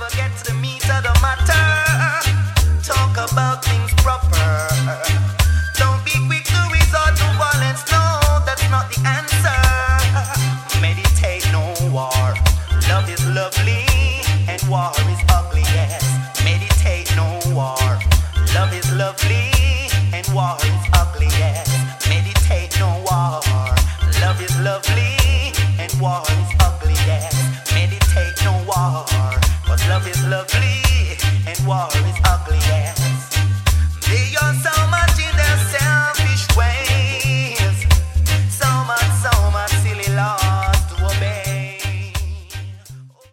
forget to the meat of the matter. Talk about things